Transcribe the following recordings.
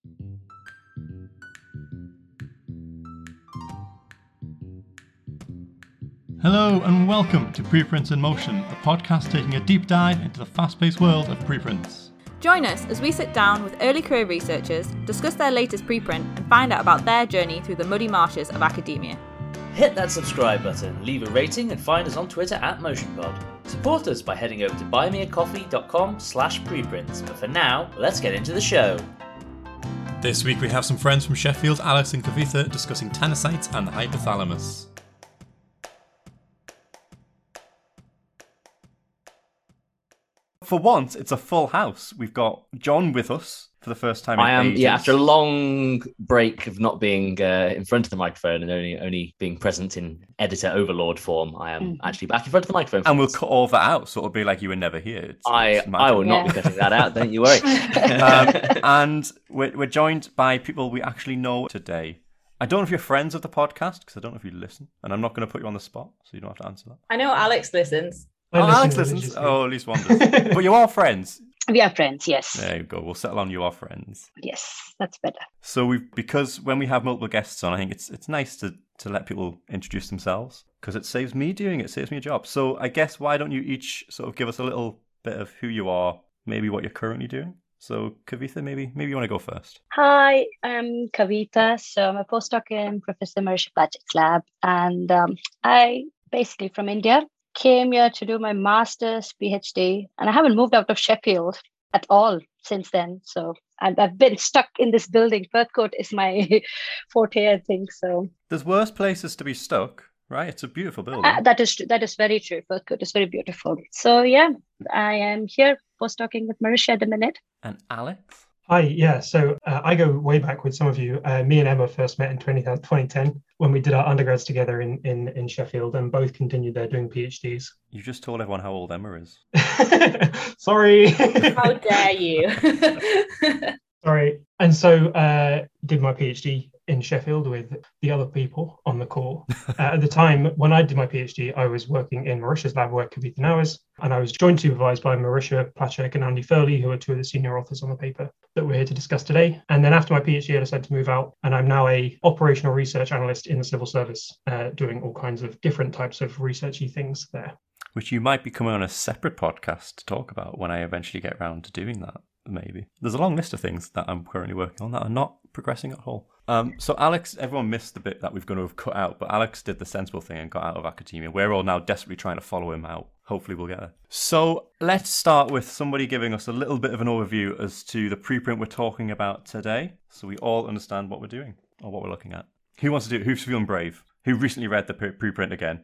Hello and welcome to Preprints in Motion, a podcast taking a deep dive into the fast-paced world of preprints. Join us as we sit down with early career researchers, discuss their latest preprint, and find out about their journey through the muddy marshes of academia. Hit that subscribe button, leave a rating, and find us on Twitter @MotionPod. Support us by heading over to buymeacoffee.com/preprints. But for now, let's get into the show. This week we have some friends from Sheffield, Alex and Kavitha, discussing tenocytes and the hypothalamus. For once, it's a full house. We've got John with us for the first time in ages. After a long break of not being in front of the microphone and only being present in editor overlord form, I am actually back in front of the microphone. And we'll cut all that out, so it'll be like you were never here. I will not be cutting that out, don't you worry. And we're joined by people we actually know today. I don't know if you're friends of the podcast, because I don't know if you listen, and I'm not going to put you on the spot, so you don't have to answer that. I know Alex listens. Alex listens. Oh, at least one does. But you are friends. We are friends, yes. There you go. We'll settle on you are friends. Yes, that's better. So because when we have multiple guests on, I think it's nice to let people introduce themselves, because it saves me doing it. It saves me a job. So I guess why don't you each sort of give us a little bit of who you are, maybe what you're currently doing. So Kavitha, maybe you want to go first. Hi, I'm Kavitha. So I'm a postdoc in Professor Marisha Placzek's lab, and I basically from India. Came here to do my master's, PhD, and I haven't moved out of Sheffield at all since then. So I've been stuck in this building. Perthcote is my forte, I think. So there's worse places to be stuck, right? It's a beautiful building. That is very true. Perthcote is very beautiful. So yeah, I am here postdocing with Marisha at the minute. And Alex? Hi, yeah. So I go way back with some of you. Me and Emma first met in 2010 when we did our undergrads together in Sheffield, and both continued there doing PhDs. You just told everyone how old Emma is. Sorry. How dare you? Sorry. And so did my PhD in Sheffield with the other people on the call. At the time, when I did my PhD, I was working in Marisha's lab where Kavitha now is, and I was joint supervised by Marisha Placzek and Andy Furley, who are two of the senior authors on the paper that we're here to discuss today. And then after my PhD, I decided to move out, and I'm now a operational research analyst in the civil service, doing all kinds of different types of researchy things there. Which you might be coming on a separate podcast to talk about when I eventually get around to doing that, maybe. There's a long list of things that I'm currently working on that are not progressing at all. So Alex, everyone missed the bit that we've going to have cut out, but Alex did the sensible thing and got out of academia. We're all now desperately trying to follow him out. Hopefully we'll get there. So let's start with somebody giving us a little bit of an overview as to the preprint we're talking about today, so we all understand what we're doing or what we're looking at. Who wants to do it? Who's feeling brave? Who recently read the preprint again?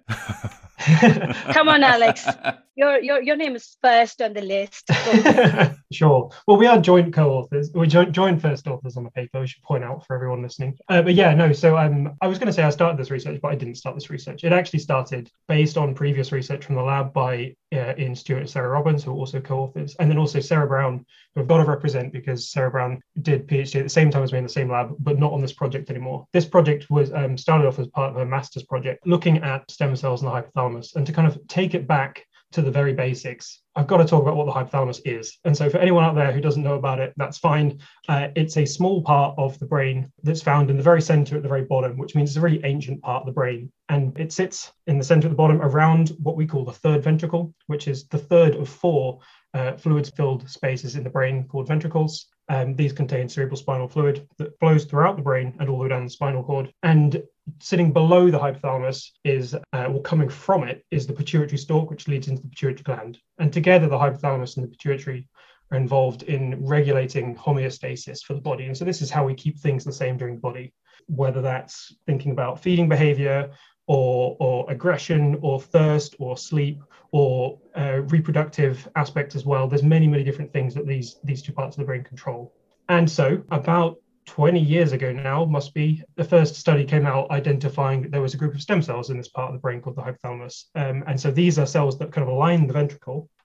Come on, Alex. Your name is first on the list. Sure. Well, we are joint co-authors. We're joint first authors on the paper, we should point out for everyone listening. But yeah, no, so I was going to say I started this research, but I didn't start this research. It actually started based on previous research from the lab by Ian Stewart and Sarah Robbins, who are also co-authors, and then also Sarah Brown, who I've got to represent because Sarah Brown did PhD at the same time as me in the same lab, but not on this project anymore. This project was started off as part of her master's project, looking at stem cells in the hypothalamus, and to kind of take it back to the very basics, I've got to talk about what the hypothalamus is. And so for anyone out there who doesn't know about it, that's fine. It's a small part of the brain that's found in the very center at the very bottom, which means it's a really ancient part of the brain. And it sits in the center at the bottom around what we call the third ventricle, which is the third of four fluid-filled spaces in the brain called ventricles. These contain cerebrospinal fluid that flows throughout the brain and all the way down the spinal cord. And sitting below the hypothalamus coming from it is the pituitary stalk, which leads into the pituitary gland. And together, the hypothalamus and the pituitary are involved in regulating homeostasis for the body. And so this is how we keep things the same during the body, whether that's thinking about feeding behavior or aggression or thirst or sleep or reproductive aspects as well. There's many, many different things that these two parts of the brain control. And so about 20 years ago now, must be, the first study came out identifying that there was a group of stem cells in this part of the brain called the hypothalamus. And so these are cells that kind of align the ventricle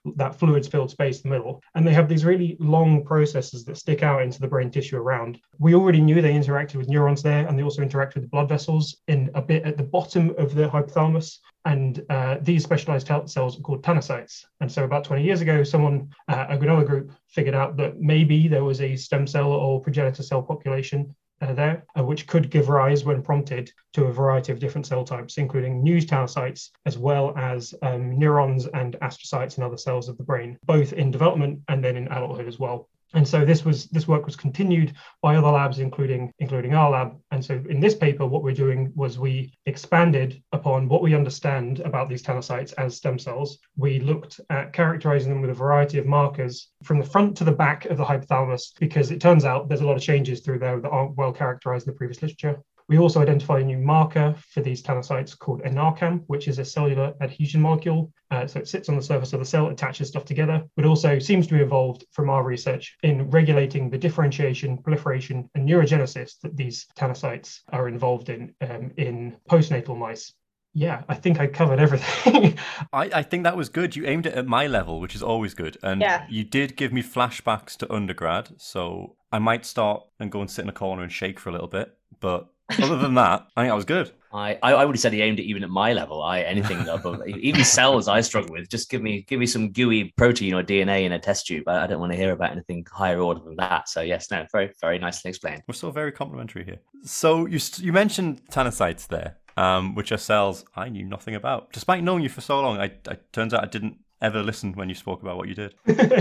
that fluid-filled space in the middle. And they have these really long processes that stick out into the brain tissue around. We already knew they interacted with neurons there, and they also interact with the blood vessels in a bit at the bottom of the hypothalamus. And these specialized cells are called tanocytes. And so about 20 years ago, a Granola group figured out that maybe there was a stem cell or progenitor cell population there, which could give rise, when prompted, to a variety of different cell types, including new tanocytes, as well as neurons and astrocytes and other cells of the brain, both in development and then in adulthood as well. And so this work was continued by other labs, including our lab. And so in this paper, what we're doing was we expanded upon what we understand about these tanocytes as stem cells. We looked at characterizing them with a variety of markers from the front to the back of the hypothalamus, because it turns out there's a lot of changes through there that aren't well characterized in the previous literature. We also identified a new marker for these tanocytes called NARCAM, which is a cellular adhesion molecule. So it sits on the surface of the cell, attaches stuff together, but also seems to be involved from our research in regulating the differentiation, proliferation, and neurogenesis that these tanocytes are involved in postnatal mice. Yeah, I think I covered everything. I think that was good. You aimed it at my level, which is always good. And you did give me flashbacks to undergrad, so I might start and go and sit in a corner and shake for a little bit. But other than that, I think that was good. I would have said he aimed it even at my level. Anything above, even cells I struggle with. Just give me some gooey protein or DNA in a test tube. I don't want to hear about anything higher order than that. So yes, no, very, very nicely explained. We're still very complimentary here. So you mentioned tanocytes there, which are cells I knew nothing about. Despite knowing you for so long, I turns out I didn't ever listen when you spoke about what you did.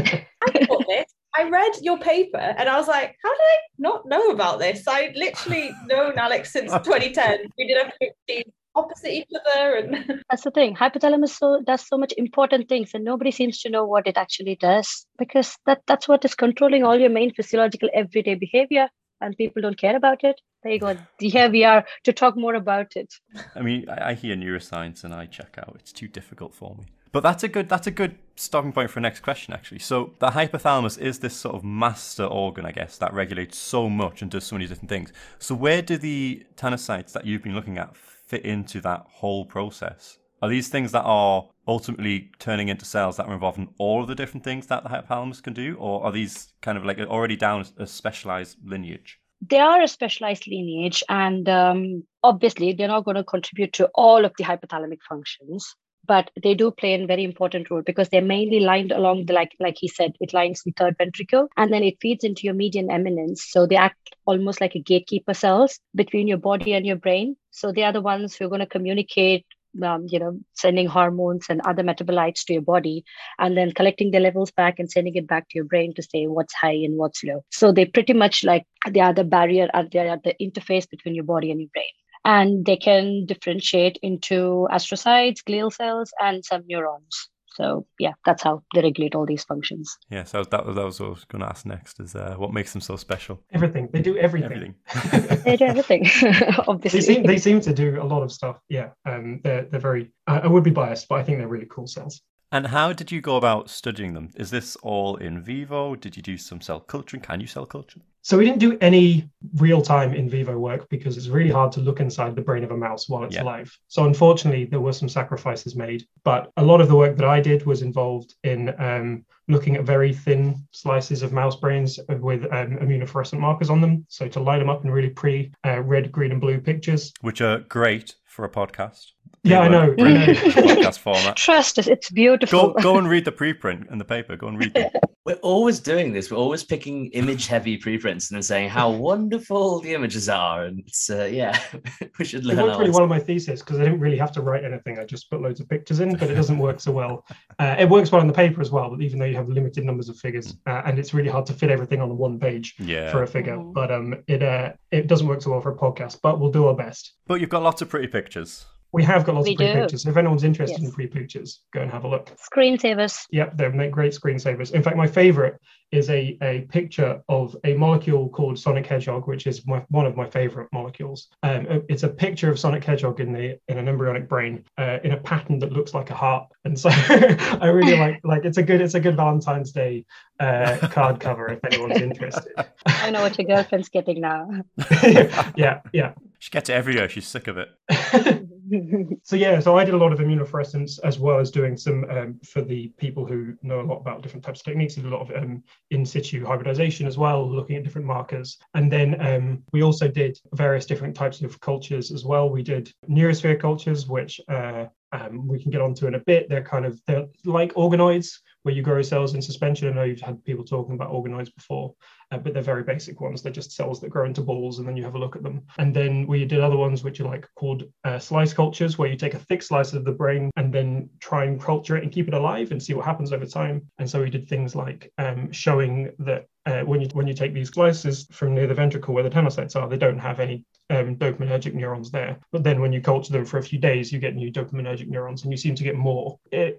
I read your paper and I was like, how did I not know about this? I literally known Alex since 2010. We did have 15 opposite each other. And that's the thing. Hypothalamus does so much important things, and nobody seems to know what it actually does, because that's what is controlling all your main physiological everyday behavior, and people don't care about it. There you go. Here we are to talk more about it. I mean, I hear neuroscience and I check out. It's too difficult for me. But that's a good starting point for the next question, actually. So the hypothalamus is this sort of master organ, I guess, that regulates so much and does so many different things. So where do the tanocytes that you've been looking at fit into that whole process? Are these things that are ultimately turning into cells that are involved in all of the different things that the hypothalamus can do? Or are these kind of like already down a specialized lineage? They are a specialized lineage, and obviously they're not going to contribute to all of the hypothalamic functions. But they do play a very important role because they're mainly lined along the, like he said, it lines the third ventricle, and then it feeds into your median eminence. So they act almost like a gatekeeper cells between your body and your brain. So they are the ones who are going to communicate, sending hormones and other metabolites to your body, and then collecting the levels back and sending it back to your brain to say what's high and what's low. So they pretty much they are the barrier, and they are the interface between your body and your brain. And they can differentiate into astrocytes, glial cells, and some neurons. So yeah, that's how they regulate all these functions. Yeah, so that was what I was going to ask next, is what makes them so special? Everything. They do everything. They do everything, obviously. They seem to do a lot of stuff, yeah. They're very, I would be biased, but I think they're really cool cells. And how did you go about studying them? Is this all in vivo? Did you do some cell culturing? Can you cell culture? So we didn't do any real-time in vivo work because it's really hard to look inside the brain of a mouse while it's alive. So unfortunately, there were some sacrifices made. But a lot of the work that I did was involved in looking at very thin slices of mouse brains with immunofluorescent markers on them. So to light them up in really pretty red, green, and blue pictures. Which are great for a podcast. Yeah, I know. Podcast format. Trust us, it's beautiful. Go and read the preprint in the paper. Go and read them. We're always doing this. We're always picking image-heavy preprints and then saying how wonderful the images are. And it's, we should learn. It worked really well on my thesis because I didn't really have to write anything. I just put loads of pictures in, but it doesn't work so well. It works well on the paper as well, even though you have limited numbers of figures. And it's really hard to fit everything on one page for a figure. But it doesn't work so well for a podcast, but we'll do our best. But you've got lots of pretty pictures. We have got lots of pretty pictures. If anyone's interested in pretty pictures, go and have a look. Screensavers. Yep, they make great screensavers. In fact, my favorite is a picture of a molecule called Sonic Hedgehog, which is one of my favorite molecules. It's a picture of Sonic Hedgehog in an embryonic brain in a pattern that looks like a heart. And so I really like it's a good Valentine's Day card cover if anyone's interested. I know what your girlfriend's getting now. Yeah. She gets it every year. She's sick of it. So yeah, so I did a lot of immunofluorescence as well as doing some, for the people who know a lot about different types of techniques, did a lot of in situ hybridization as well, looking at different markers. And then we also did various different types of cultures as well. We did neurosphere cultures, which we can get onto in a bit. They're like organoids, where you grow cells in suspension. I know you've had people talking about organoids before, but they're very basic ones. They're just cells that grow into balls, and then you have a look at them. And then we did other ones which are called slice cultures, where you take a thick slice of the brain and then try and culture it and keep it alive and see what happens over time. And so we did things like showing that when you take these slices from near the ventricle where the tenocytes are, they don't have any dopaminergic neurons there. But then when you culture them for a few days, you get new dopaminergic neurons, and you seem to get more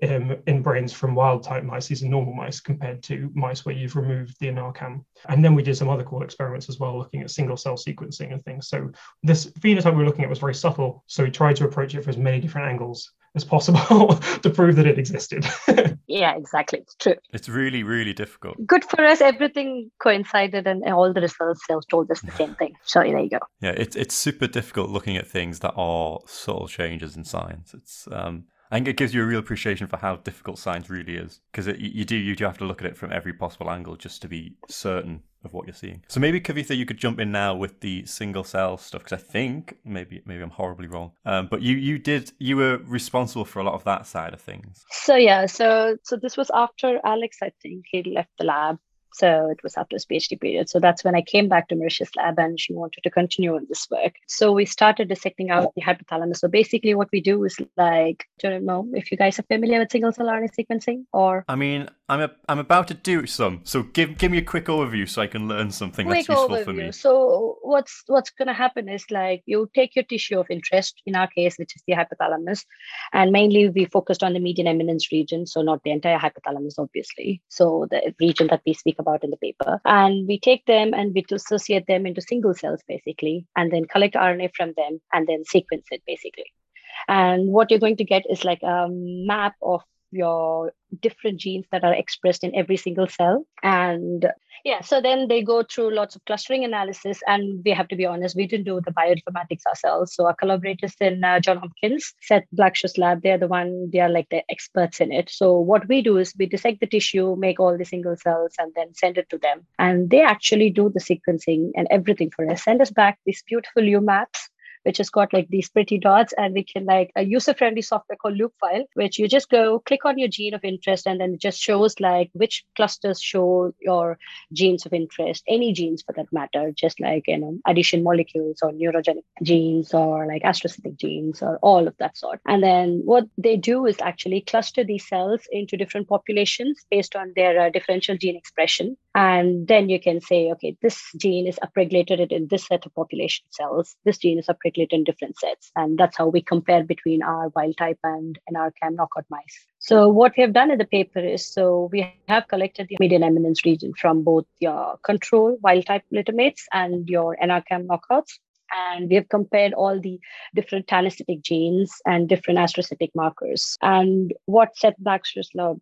in brains from wild type mice, these are normal mice, compared to mice where you've removed the NRCam. And then we did some other cool experiments as well, looking at single cell sequencing and things. So this phenotype we were looking at was very subtle. So we tried to approach it from as many different angles as possible to prove that it existed. Yeah, exactly. It's true. It's really, really difficult. Good for us. Everything coincided and all the results told us the same thing. So there you go. Yeah, it's super difficult looking at things that are subtle changes in science. It's I think it gives you a real appreciation for how difficult science really is, because you do have to look at it from every possible angle just to be certain of what you're seeing. So maybe, Kavitha, you could jump in now with the single cell stuff, because I think maybe I'm horribly wrong, but you were responsible for a lot of that side of things. So yeah, so this was after Alex, I think he left the lab. So it was after his PhD period. So that's when I came back to Marisha's lab, and she wanted to continue on this work. So we started dissecting out the hypothalamus. So basically what we do is I don't know if you guys are familiar with single cell RNA sequencing, or... I mean, I'm about to do some. So give me a quick overview so I can learn something that's useful for me. So what's going to happen is you take your tissue of interest, in our case, which is the hypothalamus, and mainly we focused on the median eminence region. So not the entire hypothalamus, obviously. So the region that we speak about in the paper, and we take them and we dissociate them into single cells basically, and then collect RNA from them and then sequence it basically. And what you're going to get is a map of your different genes that are expressed in every single cell. And yeah, so then they go through lots of clustering analysis, and we have to be honest, we didn't do the bioinformatics ourselves. So our collaborators in John Hopkins, Seth Blackshaw's lab, they are the experts in it. So what we do is we dissect the tissue, make all the single cells, and then send it to them. And they actually do the sequencing and everything for us, send us back these beautiful UMaps, which has got these pretty dots, and we can a user-friendly software called Loopfile, which you just go click on your gene of interest, and then it just shows which clusters show your genes of interest, any genes for that matter, just addition molecules or neurogenic genes or astrocytic genes or all of that sort. And then what they do is actually cluster these cells into different populations based on their differential gene expression. And then you can say, okay, this gene is upregulated in this set of population cells. This gene is upregulated in different sets. And that's how we compare between our wild type and NRCam knockout mice. So what we have done in the paper is, we have collected the median eminence region from both your control wild type glutamates and your NRCam knockouts. And we have compared all the different tanocytic genes and different astrocytic markers. And what Seth Blackshaw's lab,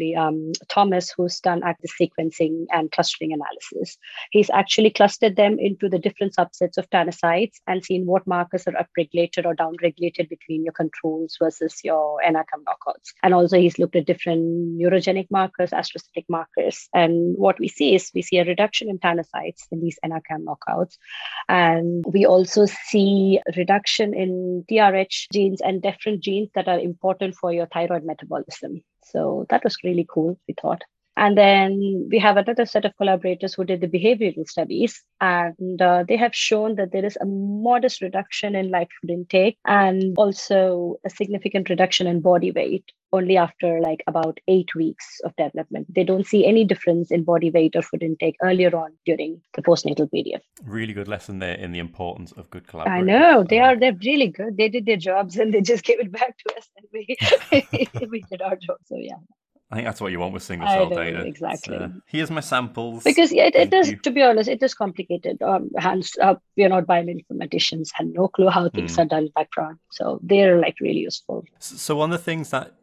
Thomas, who's done active sequencing and clustering analysis, he's actually clustered them into the different subsets of tanocytes and seen what markers are upregulated or downregulated between your controls versus your NRCam knockouts. And also he's looked at different neurogenic markers, astrocytic markers. And what we see is a reduction in tanocytes in these NRCam knockouts. And we also see reduction in TRH genes and different genes that are important for your thyroid metabolism. So that was really cool, we thought. And then we have another set of collaborators who did the behavioral studies, and they have shown that there is a modest reduction in light food intake and also a significant reduction in body weight only after about 8 weeks of development. They don't see any difference in body weight or food intake earlier on during the postnatal period. Really good lesson there in the importance of good collaboration. I know, they're really good. They did their jobs and they just gave it back to us, and we did our job. So yeah. I think that's what you want with single cell data. Exactly. Here's my samples. Because it is, to be honest, it is complicated. Hands up, we're not bioinformaticians, had no clue how things are done in background. So they're really useful. So one of the things that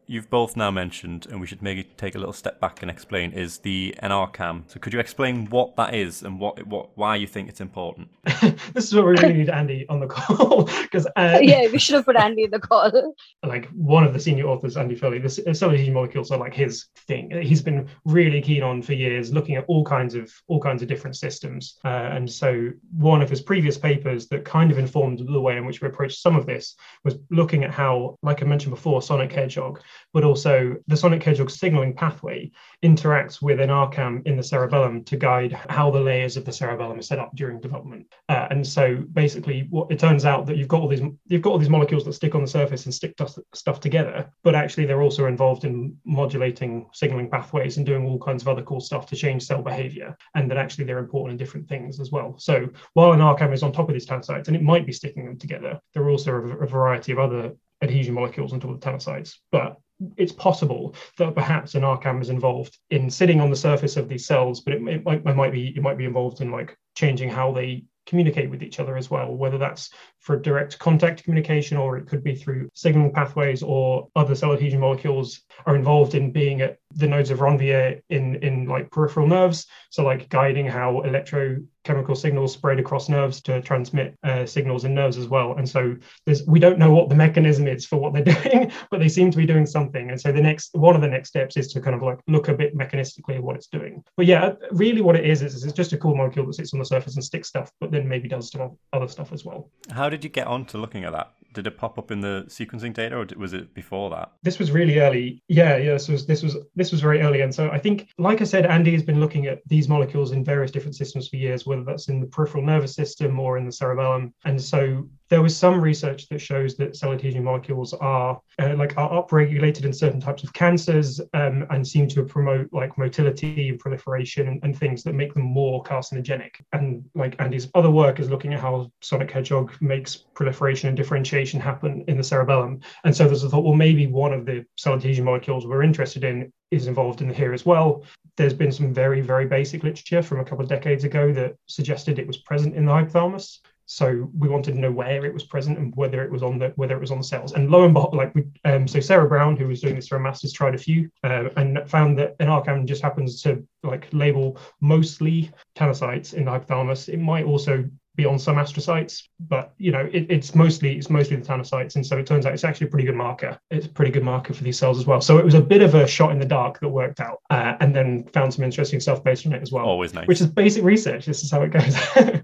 you've both now mentioned, and we should maybe take a little step back and explain, is the NRCam. So could you explain what that is and why you think it's important? This is what we really need Andy on the call, because yeah, we should have put Andy in the call. Like one of the senior authors, Andy Foley, the cell adhesion molecules are like his thing. He's been really keen on for years, looking at all kinds of different systems. And so one of his previous papers that kind of informed the way in which we approached some of this was looking at how, like I mentioned before, Sonic Hedgehog, but also the Sonic Hedgehog signaling pathway interacts with an NRCam in the cerebellum to guide how the layers of the cerebellum are set up during development. And so basically, what it turns out that you've got all these molecules that stick on the surface and stick stuff together, but actually they're also involved in modulating signaling pathways and doing all kinds of other cool stuff to change cell behavior, and that actually they're important in different things as well. So while an NRCam is on top of these tannosites, and it might be sticking them together, there are also a variety of other adhesion molecules on top of the tannosites. But it's possible that perhaps an NRCam is involved in sitting on the surface of these cells, but it might be involved in like changing how they communicate with each other as well, whether that's for direct contact communication, or it could be through signaling pathways, or other cell adhesion molecules are involved in being at the nodes of Ranvier in like peripheral nerves, so like guiding how electrochemical signals spread across nerves to transmit signals in nerves as well. And so we don't know what the mechanism is for what they're doing, but they seem to be doing something. And so one of the next steps is to kind of like look a bit mechanistically at what it's doing. But yeah, really what it is it's just a cool molecule that sits on the surface and sticks stuff, but then maybe does some other stuff as well. How did you get on to looking at that? Did it pop up in the sequencing data, or was it before that? This was really early. Yeah. This was very early. And so I think, like I said, Andy has been looking at these molecules in various different systems for years, whether that's in the peripheral nervous system or in the cerebellum. And so there was some research that shows that cell adhesion molecules are upregulated in certain types of cancers, and seem to promote like motility and proliferation and things that make them more carcinogenic. And like Andy's other work is looking at how Sonic Hedgehog makes proliferation and differentiation happen in the cerebellum. And so there's a thought, well, maybe one of the cell adhesion molecules we're interested in is involved in here as well. There's been some very, very basic literature from a couple of decades ago that suggested it was present in the hypothalamus. So we wanted to know where it was present and whether it was on the cells. And lo and behold, so Sarah Brown, who was doing this for a master's, tried a few and found that an NRCam just happens to like label mostly tannosites in the hypothalamus. It might also be on some astrocytes, but it's mostly the tannosites. And so it turns out it's actually a pretty good marker. It's a pretty good marker for these cells as well. So it was a bit of a shot in the dark that worked out, and then found some interesting stuff based on it as well. Always nice. Which is basic research. This is how it goes.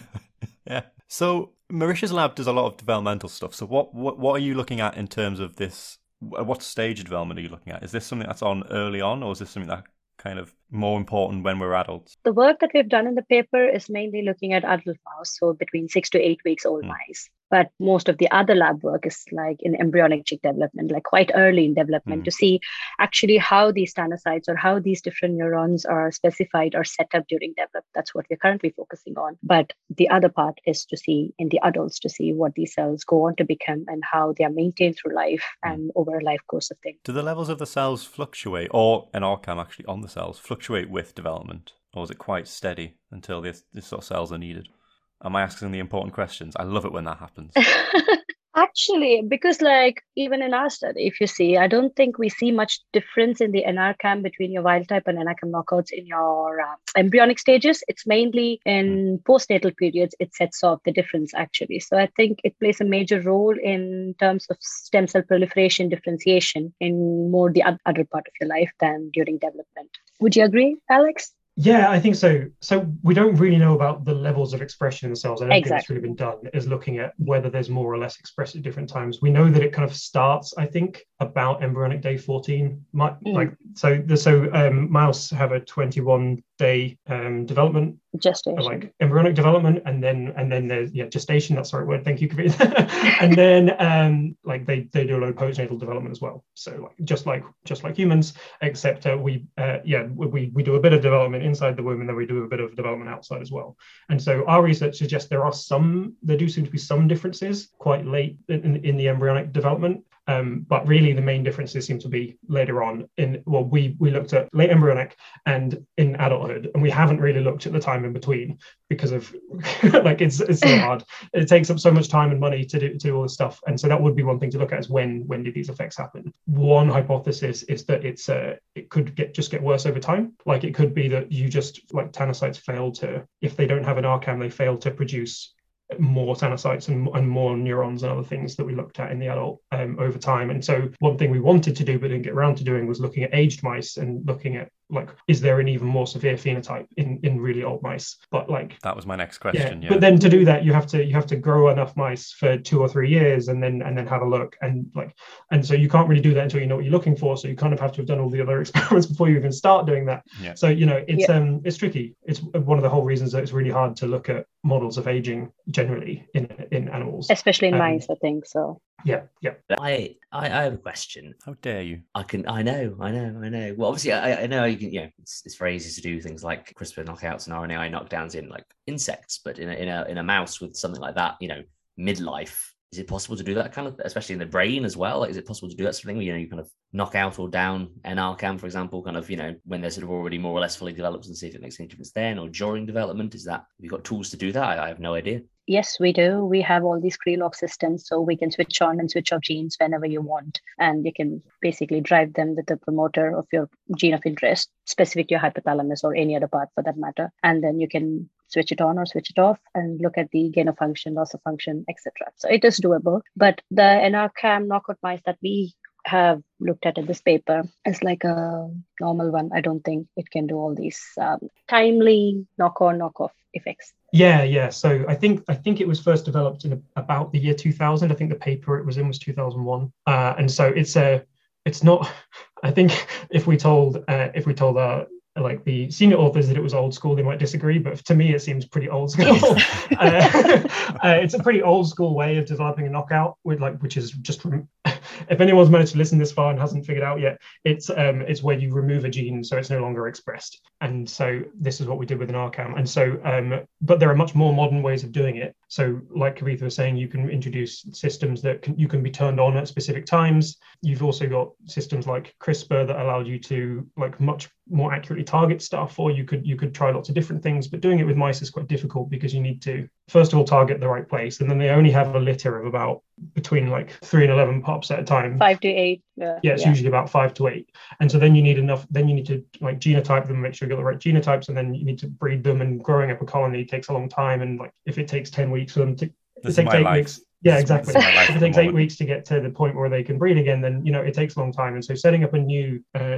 Yeah. So Marisha's lab does a lot of developmental stuff. So what are you looking at in terms of this? What stage of development are you looking at? Is this something that's on early on, or is this something that kind of more important when we're adults? The work that we've done in the paper is mainly looking at adult mouse, so between 6 to 8 weeks old mice. But most of the other lab work is like in embryonic chick development, like quite early in development, to see actually how these tannosites or how these different neurons are specified or set up during development. That's what we're currently focusing on. But the other part is to see in the adults, to see what these cells go on to become and how they are maintained through life and over a life course of things. Do the levels of the cells fluctuate, or an NRCam actually on the cells fluctuate with development? Or is it quite steady until these sort of cells are needed? Am I asking the important questions? I love it when that happens. Actually, because like even in our study, if you see, I don't think we see much difference in the NRCam between your wild type and NRCam knockouts in your embryonic stages. It's mainly in postnatal periods, it sets off the difference actually. So I think it plays a major role in terms of stem cell proliferation differentiation in more the adult part of your life than during development. Would you agree, Alex? Yeah, I think so. So we don't really know about the levels of expression in the cells. I don't think it's really been done, is looking at whether there's more or less expressed at different times. We know that it kind of starts, I think, about embryonic day 14. Mouse have a 21-day development. Gestation. Like embryonic development, and then there's gestation. That's the right word. Thank you, Kavita. And then they do a lot of postnatal development as well. So just like humans, except we do a bit of development inside the womb, and then we do a bit of development outside as well. And so our research suggests there do seem to be some differences quite late in the embryonic development. But really, the main differences seem to be later on. We looked at late embryonic and in adulthood, and we haven't really looked at the time in between because of like it's so hard. It takes up so much time and money to do all this stuff, and so that would be one thing to look at: is when did these effects happen? One hypothesis is that it could get worse over time. Like it could be that you just like tanocytes fail to, if they don't have an RCAM, they fail to produce more tanocytes and more neurons and other things that we looked at in the adult over time. And so one thing we wanted to do but didn't get around to doing was looking at aged mice and looking at like, is there an even more severe phenotype in really old mice? But like that was my next question. Yeah. But then to do that, you have to grow enough mice for 2 or 3 years and then have a look, and so you can't really do that until you know what you're looking for. So you kind of have to have done all the other experiments before you even start doing that. Yeah. So it's tricky. It's one of the whole reasons that it's really hard to look at models of aging generally in animals, especially in mice, I think so. Yeah. I have a question. How dare you? I know. Well, obviously, I know you can. It's very easy to do things like CRISPR knockouts and RNAi knockdowns in like insects, but in a mouse with something like that, midlife, is it possible to do that kind of, especially in the brain as well? Like, is it possible to do that sort of thing where you kind of knock out or down an RCAM, for example, kind of when they're sort of already more or less fully developed, and see if it makes any difference then or during development? Have you got tools to do that? I have no idea. Yes, we do. We have all these Krylov systems, so we can switch on and switch off genes whenever you want. And you can basically drive them with the promoter of your gene of interest, specific to your hypothalamus or any other part for that matter. And then you can switch it on or switch it off and look at the gain of function, loss of function, etc. So it is doable. But the NRCAM knockout mice that we have looked at in this paper is like a normal one. I don't think it can do all these timely knock-on, knock-off effects. Yeah. So I think it was first developed in about the year 2000. I think the paper it was in was 2001. And so it's not. I think if we told like the senior authors that it was old school, they might disagree, but to me it seems pretty old school. It's a pretty old school way of developing a knockout which is just, if anyone's managed to listen this far and hasn't figured out yet, it's where you remove a gene so it's no longer expressed. And so this is what we did with an RCAM. And so but there are much more modern ways of doing it. So like Kavitha was saying, you can introduce systems that you can be turned on at specific times. You've also got systems like CRISPR that allowed you to like much more accurately target stuff, or you could try lots of different things. But doing it with mice is quite difficult because you need to first of all target the right place, and then they only have a litter of about between like 3 and 11 pups at a time. 5 to 8. It's usually about 5 to 8. And so then you need to like genotype them, make sure you got the right genotypes, and then you need to breed them. And growing up a colony takes a long time. And like if it takes 10 weeks for them to, it takes 8 weeks. Yeah, exactly. If it takes 8 weeks to get to the point where they can breed again, then it takes a long time. And so setting up a new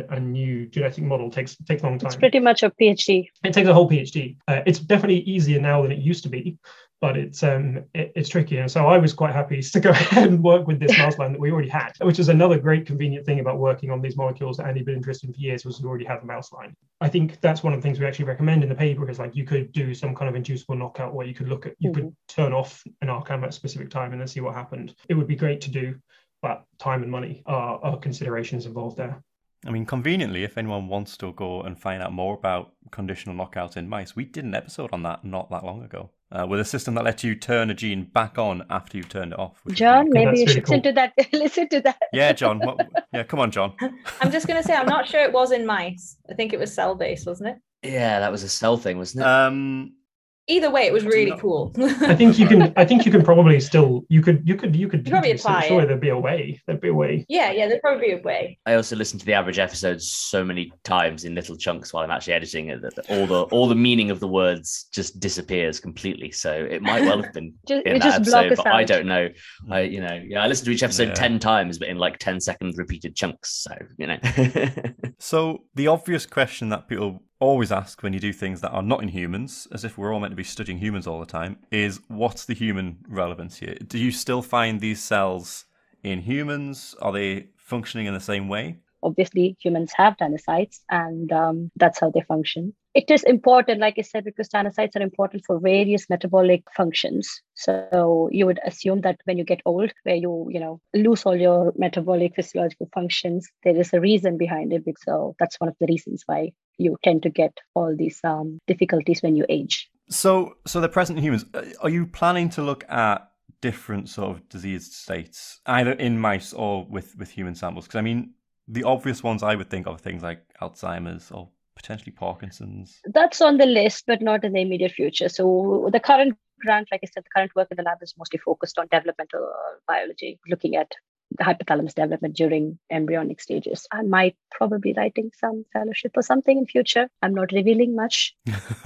genetic model takes a long time. It's pretty much a PhD. It takes a whole PhD. It's definitely easier now than it used to be, but it's tricky. And so I was quite happy to go ahead and work with this mouse line that we already had, which is another great convenient thing about working on these molecules that Andy had been interested in for years, was we already had the mouse line. I think that's one of the things we actually recommend in the paper, is like you could do some kind of inducible knockout where you could could turn off an RCAM at a specific time and then see what happened. It would be great to do, but time and money are considerations involved there. I mean, conveniently, if anyone wants to go and find out more about conditional knockouts in mice, we did an episode on that not that long ago, with a system that lets you turn a gene back on after you've turned it off. John, maybe you should listen to that. Yeah, John. Come on, John. I'm just going to say, I'm not sure it was in mice. I think it was cell-based, wasn't it? Yeah, that was a cell thing, wasn't it? Either way, it was really cool. I think you can probably still you could probably apply. Sure, there'd be a way. Yeah, there'd probably be a way. I also listened to the average episodes so many times in little chunks while I'm actually editing it that all the meaning of the words just disappears completely. So it might well have been in that episode, but I don't know. I listened to each episode 10 times, but in like 10-second repeated chunks. So So the obvious question that people always ask when you do things that are not in humans, as if we're all meant to be studying humans all the time, is what's the human relevance here? Do you still find these cells in humans? Are they functioning in the same way? Obviously, humans have tanocytes, and that's how they function. It is important, like I said, because tanocytes are important for various metabolic functions. So you would assume that when you get old, where you lose all your metabolic physiological functions, there is a reason behind it. So that's one of the reasons why you tend to get all these difficulties when you age. So they're present in humans. Are you planning to look at different sort of disease states, either in mice or with human samples? Because I mean, the obvious ones I would think of are things like Alzheimer's or potentially Parkinson's. That's on the list, but not in the immediate future. So the current grant, like I said, the current work in the lab is mostly focused on developmental biology, looking at the hypothalamus development during embryonic stages. I might probably writing some fellowship or something in future. I'm not revealing much.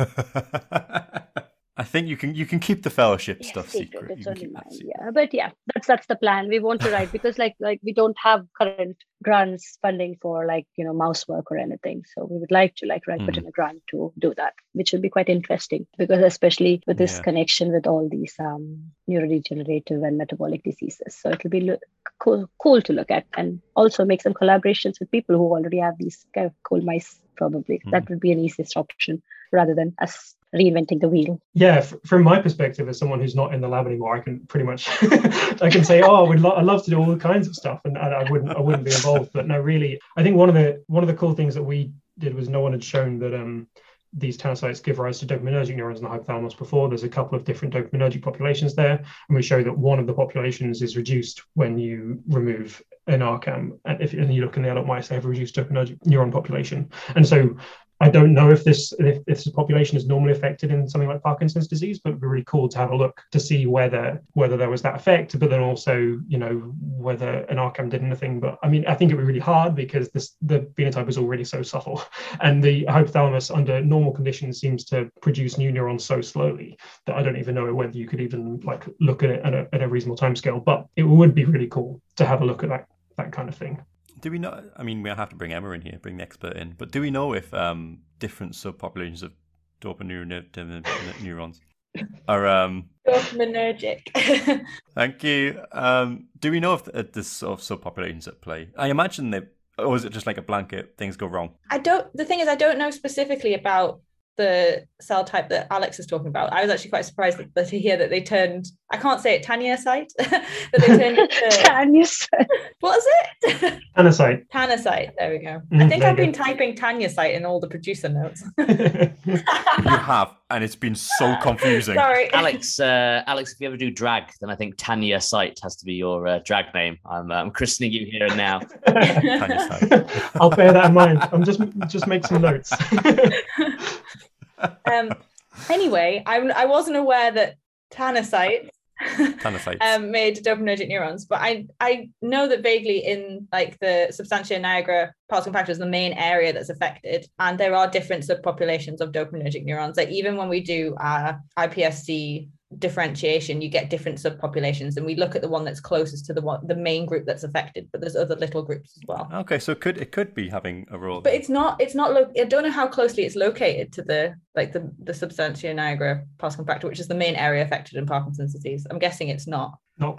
I think you can keep the fellowship stuff secret. secret. It's only mine. Yeah, but yeah, that's the plan. We want to write because like we don't have current grants funding for mouse work or anything. So we would like to put in a grant to do that, which will be quite interesting because especially with this connection with all these neurodegenerative and metabolic diseases. So it will be cool to look at and also make some collaborations with people who already have these kind of cool mice. Probably that would be an easiest option rather than us reinventing the wheel. Yeah, from my perspective, as someone who's not in the lab anymore, I can pretty much I can say, oh, I'd love to do all kinds of stuff, and I wouldn't be involved. But no, really, I think one of the cool things that we did was no one had shown that these tanocytes give rise to dopaminergic neurons in the hypothalamus before. There's a couple of different dopaminergic populations there, and we show that one of the populations is reduced when you remove an ARCAM. And if you look in the adult mice, they have a reduced dopaminergic neuron population. And so I don't know if this population is normally affected in something like Parkinson's disease, but it'd be really cool to have a look to see whether there was that effect, but then also, whether an ARCAM did anything. But I mean, I think it'd be really hard because the phenotype is already so subtle, and the hypothalamus under normal conditions seems to produce new neurons so slowly that I don't even know whether you could even look at it at a reasonable timescale. But it would be really cool to have a look at that kind of thing. Do we know? I mean, we'll have to bring Emma in here, bring the expert in. But do we know if different subpopulations of dopaminergic neurons are dopaminergic? Thank you. Do we know if there's sort of subpopulations at play? I imagine or is it just like a blanket? Things go wrong. The thing is, I don't know specifically about the cell type that Alex is talking about. I was actually quite surprised to hear that they turned, I can't say it, tanocyte, that they turned into... Tanocyte. What is it? Tanocyte. Tanocyte, there we go. I think I've been typing tanocyte in all the producer notes. You have, and it's been so confusing. Sorry. Alex, if you ever do drag, then I think Tanya Sight has to be your drag name. I'm christening you here and now. Tanya Sight. I'll bear that in mind. I'm just make some notes. Anyway, I wasn't aware that tanocytes made dopaminergic neurons, but I know that vaguely in the substantia nigra Pascal factor is the main area that's affected, and there are different subpopulations of dopaminergic neurons. Like even when we do iPSC differentiation, you get different subpopulations, and we look at the one that's closest to the main group that's affected, but there's other little groups as well. Okay, so it could be having a role, but it's not I don't know how closely it's located to the substantia nigra Pascal factor, which is the main area affected in Parkinson's disease. I'm guessing it's not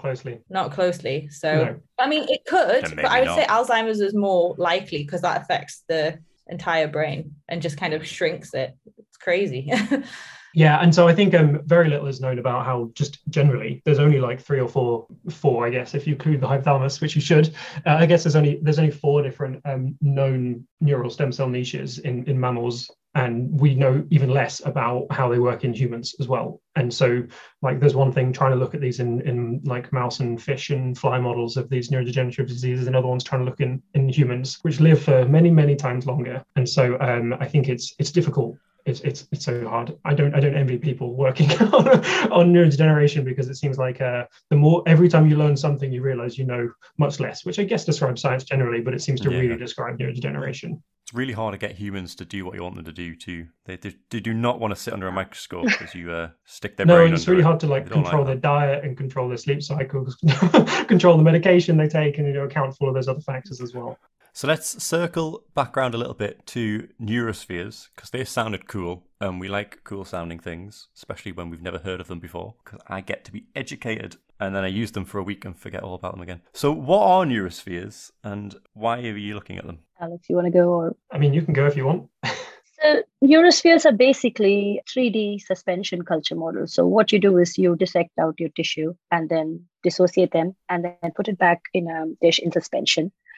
closely. So no. I mean, it could, but I would say Alzheimer's is more likely because that affects the entire brain and just kind of shrinks it. It's crazy. Yeah, and so I think very little is known about how just generally there's only 3 or 4, I guess, if you include the hypothalamus, which you should. I guess there's only 4 different known neural stem cell niches in mammals, and we know even less about how they work in humans as well. And so there's one thing trying to look at these in mouse and fish and fly models of these neurodegenerative diseases, and other ones trying to look in humans, which live for many, many times longer. And so I think it's difficult. It's so hard. I don't envy people working on neurodegeneration, because it seems like every time you learn something, you realize you know much less, which I guess describes science generally, but it seems to really describe neurodegeneration. It's really hard to get humans to do what you want them to do too. They do not want to sit under a microscope as you stick their brain under. No, it's really hard to control their diet and control their sleep cycles, control the medication they take, and account for all those other factors as well. So let's circle back around a little bit to neurospheres, because they sounded cool, and we like cool sounding things, especially when we've never heard of them before, because I get to be educated, and then I use them for a week and forget all about them again. So what are neurospheres, and why are you looking at them? Alex, you want to go? Or I mean, you can go if you want. So neurospheres are basically 3D suspension culture models. So what you do is you dissect out your tissue and then dissociate them and then put it back in a dish in suspension.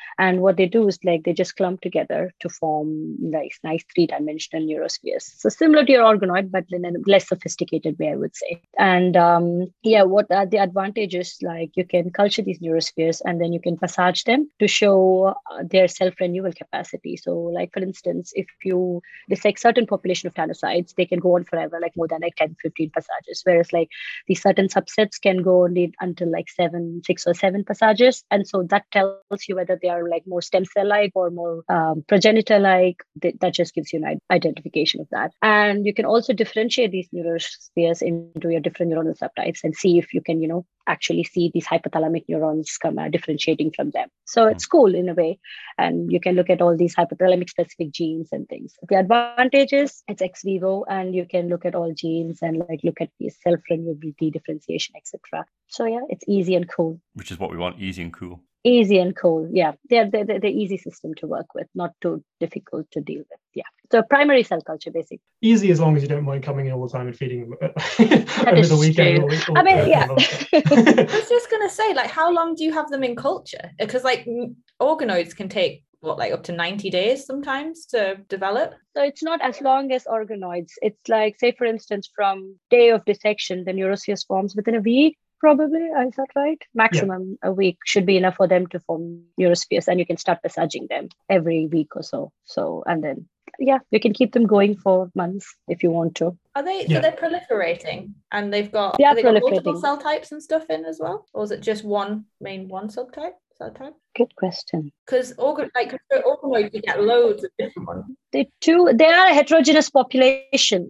And what they do is like they just clump together to form like nice 3-dimensional neurospheres. So similar to your organoid, but in a less sophisticated way, I would say. And what are the advantages? Like you can culture these neurospheres and then you can massage them to show their self-renewal capacity. So like, for instance, if you dissect certain population of tanocytes, they can go on forever, like more than like 10, 15 passages. Whereas like these certain subsets can go only until like 6 or 7 passages. And so that tells you whether they are like more stem cell-like or more progenitor-like. That just gives you an identification of that. And you can also differentiate these neurospheres into your different neuronal subtypes and see if you can, actually see these hypothalamic neurons come differentiating from them. So it's cool in a way. And you can look at all these hypothalamic specific genes and things. The advantage is it's ex vivo and you can look at all genes and like look at the self-renewability, differentiation, etc. So yeah, it's easy and cool. Which is what we want, easy and cool. Easy and cool. Yeah, they're easy system to work with, not too difficult to deal with. Yeah. So primary cell culture, basically. Easy as long as you don't mind coming in all the time and feeding them over the weekend. Yeah. I was just going to say, like, how long do you have them in culture? Because like organoids can take up to 90 days sometimes to develop? So it's not as long as organoids. It's like, say, for instance, from day of dissection, the neurosphere forms within a week. Probably, is that right? Maximum a week should be enough for them to form neurospheres, and you can start massaging them every week or so. And then, you can keep them going for months if you want to. Are they? So they're proliferating, and they've got multiple cell types and stuff in as well, or is it just one subtype? Good question. Because organoids, you get loads of different ones. They are a heterogeneous population.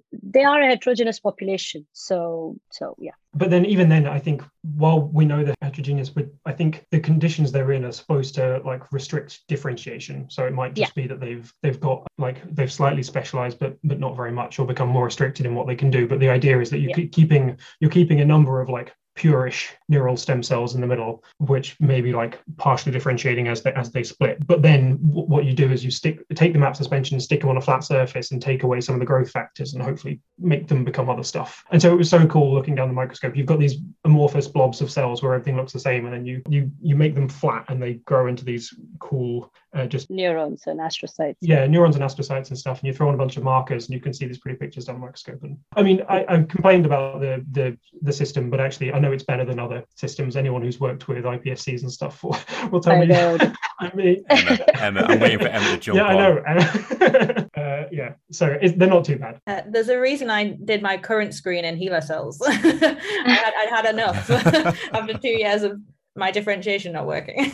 So yeah. But then even then, I think while we know they're heterogeneous, but I think the conditions they're in are supposed to like restrict differentiation. So it might just be that they've slightly specialized, but not very much, or become more restricted in what they can do. But the idea is that you're keeping a number of like purish neural stem cells in the middle, which may be like partially differentiating as they split. But then what you do is you take the map suspension, stick them on a flat surface, and take away some of the growth factors, and hopefully make them become other stuff. And so it was so cool looking down the microscope. You've got these amorphous blobs of cells where everything looks the same, and then you make them flat, and they grow into these cool just neurons and astrocytes. Yeah, neurons and astrocytes and stuff. And you throw in a bunch of markers, and you can see these pretty pictures down the microscope. And I mean, I complained about the system, but actually I know it's better than other systems. Anyone who's worked with iPSCs and stuff will tell me. I mean, Emma, I'm waiting for Emma to jump on. I know. So they're not too bad. There's a reason I did my current screen in HeLa cells. I'd had enough after 2 years of my differentiation not working.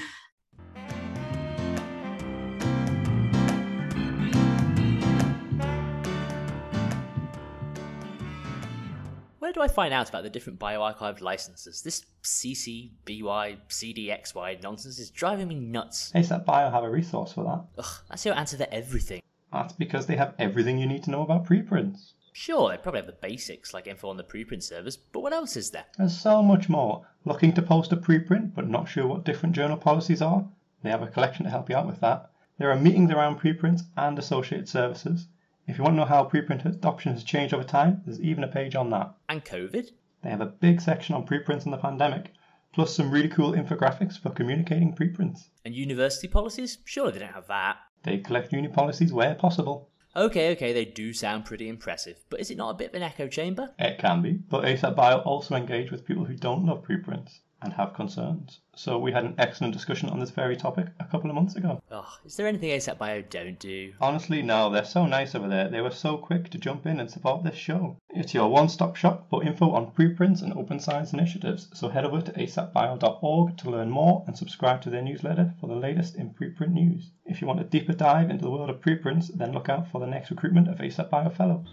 Where do I find out about the different bioRxiv licenses? This CC, BY, CDXY nonsense is driving me nuts. ASAP Bio have a resource for that. Ugh, that's your answer to everything. That's because they have everything you need to know about preprints. Sure, they probably have the basics, like info on the preprint servers, but what else is there? There's so much more. Looking to post a preprint, but not sure what different journal policies are? They have a collection to help you out with that. There are meetings around preprints and associated services. If you want to know how preprint adoption has changed over time, there's even a page on that. And COVID? They have a big section on preprints and the pandemic, plus some really cool infographics for communicating preprints. And university policies? Surely they don't have that. They collect uni policies where possible. Okay, they do sound pretty impressive, but is it not a bit of an echo chamber? It can be, but ASAP Bio also engage with people who don't love preprints and have concerns. So we had an excellent discussion on this very topic a couple of months ago. Oh, is there anything ASAP Bio don't do? Honestly, no, they're so nice over there. They were so quick to jump in and support this show. It's your one-stop shop for info on preprints and open science initiatives, so head over to asapbio.org to learn more and subscribe to their newsletter for the latest in preprint news. If you want a deeper dive into the world of preprints, then look out for the next recruitment of ASAP Bio Fellows.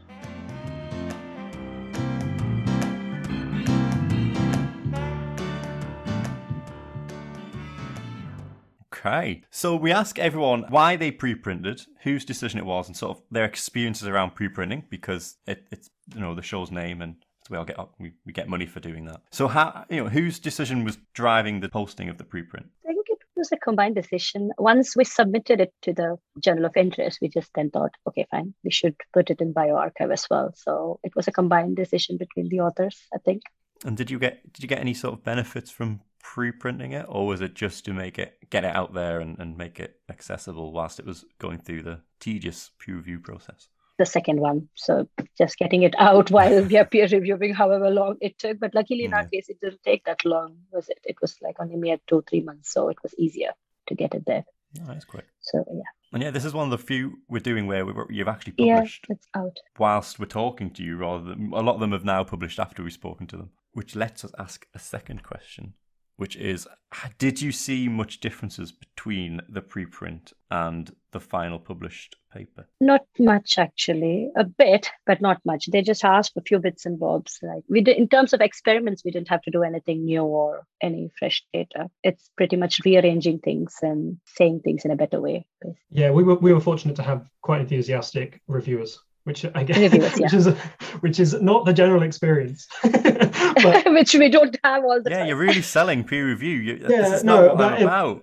Okay, so we ask everyone why they pre-printed, whose decision it was, and sort of their experiences around pre-printing, because it's the show's name, and we all get money for doing that. So how whose decision was driving the posting of the preprint? I think it was a combined decision. Once we submitted it to the Journal of Interest, we just then thought, okay, fine, we should put it in bioRxiv as well. So it was a combined decision between the authors, I think. And did you get any sort of benefits from pre-printing it, or was it just to get it out there and make it accessible whilst it was going through the tedious peer review process? The second one. So just getting it out while we are peer reviewing, however long it took. But luckily in our case, it didn't take that long, was it? It was like only mere 2-3 months. So it was easier to get it there. Oh, that's quick. So yeah. And yeah, this is one of the few we're doing where you've actually published. Yeah, it's out. Whilst we're talking to you, rather than a lot of them have now published after we've spoken to them, which lets us ask a second question, which is, did you see much differences between the preprint and the final published paper? Not much, actually. A bit, but not much. They just asked for a few bits and bobs. Like we did, in terms of experiments, we didn't have to do anything new or any fresh data. It's pretty much rearranging things and saying things in a better way. Basically. Yeah, we were fortunate to have quite enthusiastic reviewers, which I guess which is not the general experience, but, which we don't have all the time. Yeah, you're really selling peer review. This is not what I'm about.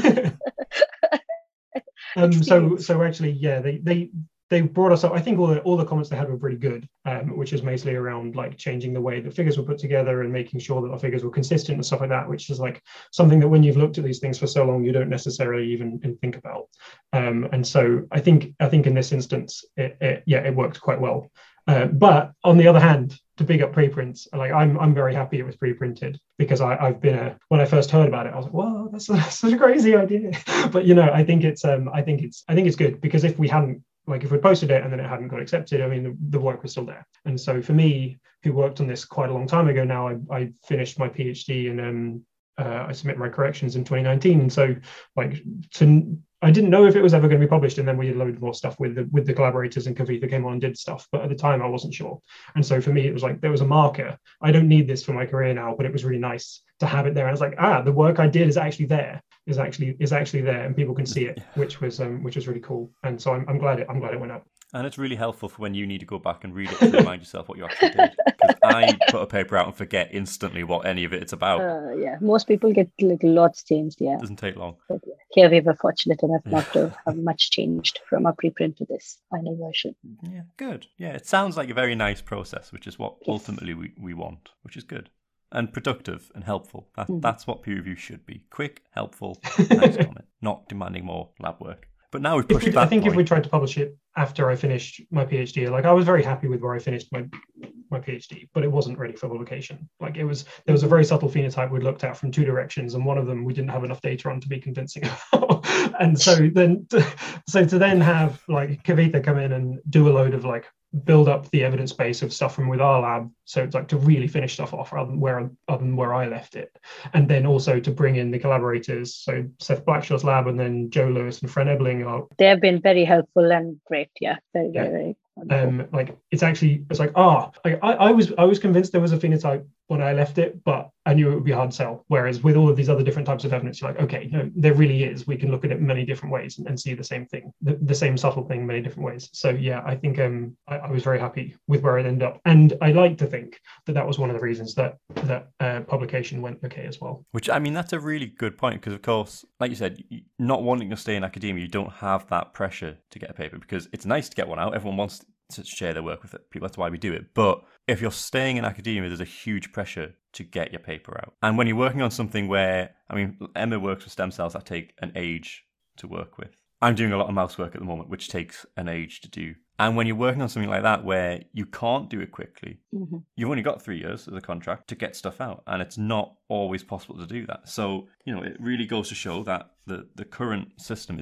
So actually, yeah, they brought us up. I think all the comments they had were pretty good, which is mostly around like changing the way the figures were put together and making sure that the figures were consistent and stuff like that, which is like something that when you've looked at these things for so long, you don't necessarily even think about. And so I think in this instance, it worked quite well. But on the other hand, to big up preprints, like I'm very happy it was preprinted, because I've been when I first heard about it, I was like, wow, that's such a crazy idea. But I think it's good, because if we hadn't, like if we posted it and then it hadn't got accepted, I mean, the work was still there. And so for me, who worked on this quite a long time ago now, I finished my PhD and I submitted my corrections in 2019. And so I didn't know if it was ever going to be published, and then we did loads more stuff with the collaborators, and Kavitha came on and did stuff. But at the time, I wasn't sure, and so for me, it was like there was a marker. I don't need this for my career now, but it was really nice to have it there. And I was like, the work I did is actually there, is actually there, and people can see it, which was really cool. And so I'm glad it went up. And it's really helpful for when you need to go back and read it to remind yourself what you actually did. Because I put a paper out and forget instantly what any of it's about. Yeah, most people get lots changed, yeah. It doesn't take long. But here we were fortunate enough not to have much changed from our preprint to this final version. Yeah, good. Yeah, it sounds like a very nice process, which is what ultimately we want, which is good. And productive and helpful. That's what peer review should be. Quick, helpful, nice comment. Not demanding more lab work. But now we've pushed that. I think if we tried to publish it after I finished my PhD, like I was very happy with where I finished my PhD, but it wasn't ready for publication. Like there was a very subtle phenotype we'd looked at from 2 directions, and one of them we didn't have enough data on to be convincing. And so to then have like Kavitha come in and do a load of like build up the evidence base of stuff from with our lab, so it's like to really finish stuff off rather than where I left it, and then also to bring in the collaborators, so Seth Blackshaw's lab and then Joe Lewis and Fred Ebling they have been very helpful and great. Very like it's like I was convinced there was a phenotype when I left it, but I knew it would be hard to sell. Whereas with all of these other different types of evidence, you're like, okay, no, there really is. We can look at it many different ways and see the same thing, the same subtle thing, many different ways. So yeah, I think I was very happy with where it ended up, and I like to think that was one of the reasons that publication went okay as well. Which, I mean, that's a really good point, because of course, like you said, not wanting to stay in academia, you don't have that pressure to get a paper, because it's nice to get one out. Everyone wants to share their work with people. That's why we do it. But if you're staying in academia, there's a huge pressure to get your paper out. And when you're working on something where, I mean, Emma works with stem cells that take an age to work with. I'm doing a lot of mouse work at the moment, which takes an age to do. And when you're working on something like that, where you can't do it quickly, you've only got 3 years as a contract to get stuff out. And it's not always possible to do that. So, it really goes to show that the current system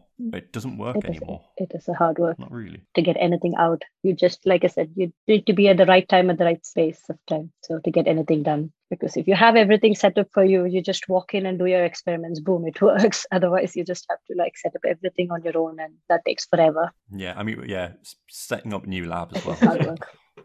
it doesn't work anymore. It is a hard work. Not really. To get anything out. You just, like I said, you need to be at the right time at the right space of time. So to get anything done. Because if you have everything set up for you, you just walk in and do your experiments, boom, it works. Otherwise, you just have to set up everything on your own, and that takes forever. Yeah, I mean, setting up a new lab as well. Hard work.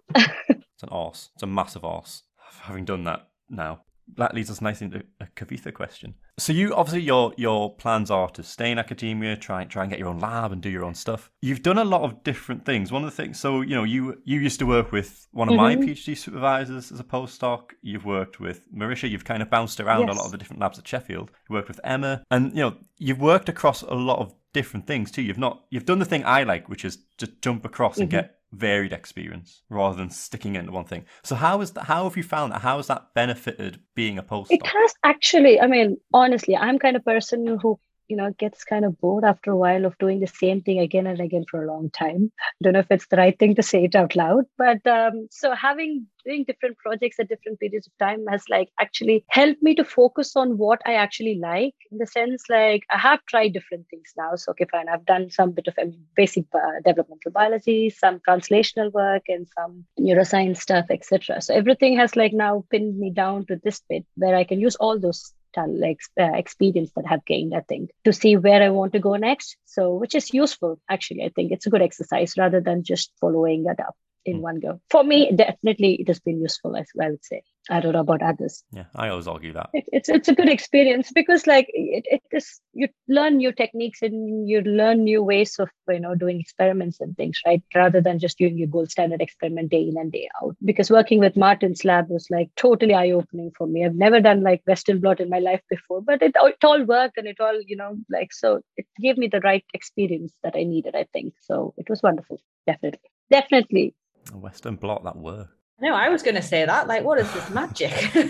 It's an arse. It's a massive arse. Having done that now. That leads us nicely into a Kavitha question. So you obviously your plans are to stay in academia, try and get your own lab and do your own stuff. You've done a lot of different things. One of the things, so you used to work with one of my PhD supervisors as a postdoc. You've worked with Marisha. You've kind of bounced around a lot of the different labs at Sheffield. You worked with Emma, and you've worked across a lot of different things too. You've done the thing I like, which is to jump across and get varied experience rather than sticking into one thing. So how have you found that? How has that benefited being a postdoc? It has actually. I mean, honestly, I'm kind of person who gets kind of bored after a while of doing the same thing again and again for a long time. I don't know if it's the right thing to say it out loud, but so doing different projects at different periods of time has like actually helped me to focus on what I actually like, in the sense like I have tried different things now. So okay, fine, I've done some bit of basic developmental biology, some translational work, and some neuroscience stuff, etc. So everything has like now pinned me down to this bit where I can use all those experience that I've gained, I think, to see where I want to go next. So, which is useful, actually. I think it's a good exercise rather than just following it up in one go. For me, definitely, it has been useful, as I would say. I don't know about others. Yeah, I always argue that. It's a good experience because like it is, you learn new techniques and you learn new ways of, doing experiments and things, right? Rather than just doing your gold standard experiment day in and day out. Because working with Martin's lab was like totally eye-opening for me. I've never done like Western blot in my life before, but it all worked, and it all, so it gave me the right experience that I needed, I think. So it was wonderful. Definitely. A Western blot, that worked. No, I was going to say that. Like, what is this magic?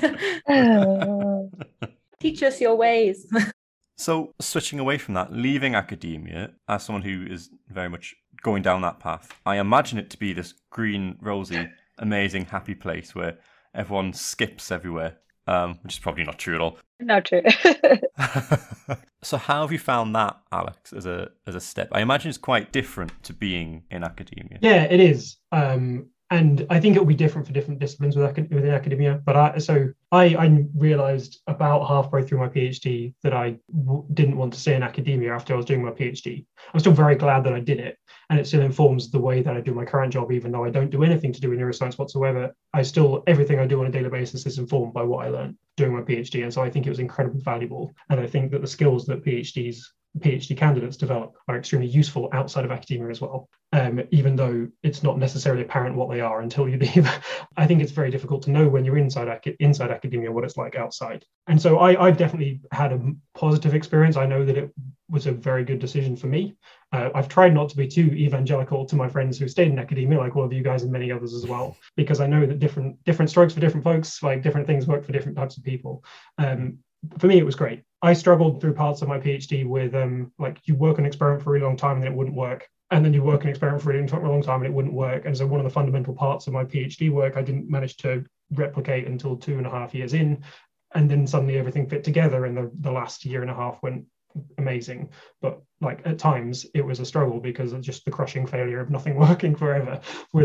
Teach us your ways. So, switching away from that, leaving academia, as someone who is very much going down that path, I imagine it to be this green, rosy, amazing, happy place where everyone skips everywhere, which is probably not true at all. Not true. So how have you found that, Alex, as a step? I imagine it's quite different to being in academia. Yeah, it is. And I think it will be different for different disciplines within academia. But I realised about halfway through my PhD that I didn't want to stay in academia after I was doing my PhD. I'm still very glad that I did it, and it still informs the way that I do my current job, even though I don't do anything to do with neuroscience whatsoever. Everything I do on a daily basis is informed by what I learned doing my PhD, and so I think it was incredibly valuable. And I think that the skills that PhD candidates develop are extremely useful outside of academia as well, even though it's not necessarily apparent what they are until you leave. I think it's very difficult to know when you're inside academia what it's like outside. And so I've definitely had a positive experience. I know that it was a very good decision for me. I've tried not to be too evangelical to my friends who stayed in academia, like all of you guys and many others as well, because I know that different strokes for different folks, like different things work for different types of people. For me, it was great. I struggled through parts of my PhD with like you work an experiment for a really long time and then it wouldn't work. And then you work an experiment for a really long time and it wouldn't work. And so one of the fundamental parts of my PhD work, I didn't manage to replicate until 2.5 years in. And then suddenly everything fit together and the last year and a half went amazing. But like at times it was a struggle because of just the crushing failure of nothing working forever.